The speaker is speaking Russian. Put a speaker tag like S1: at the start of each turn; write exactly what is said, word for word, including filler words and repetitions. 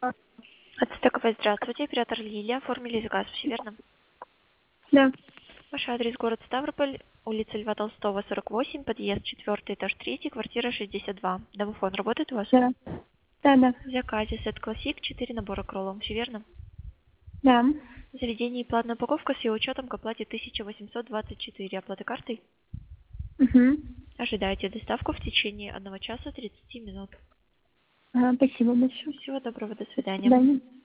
S1: Ацтековой, здравствуйте. Оператор Лилия. Оформили заказ, все верно?
S2: Да.
S1: Ваш адрес город Ставрополь, улица Льва Толстого, сорок восемь, подъезд четвертый, этаж третий, квартира шестьдесят два. Домофон работает у вас?
S2: Да. Да, да.
S1: В заказе сет классик, четыре набора кролом, все верно?
S2: Да.
S1: Заведение и платная упаковка с ее учетом к оплате тысяча восемьсот двадцать четыре. Оплата картой?
S2: Угу.
S1: Ожидайте доставку в течение одного часа тридцати минут.
S2: Ага, спасибо большое.
S1: Всего доброго, до
S2: До
S1: свидания.
S2: свидания.